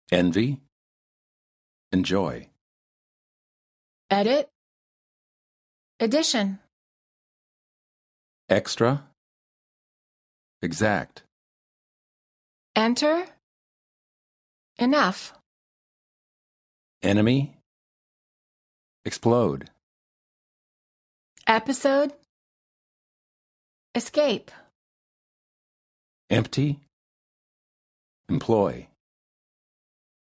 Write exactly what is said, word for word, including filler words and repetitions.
envy, enjoy. Edit, addition. Extra, exact. Enter, enough. Enemy, explode. Episode, escape. Empty, employ.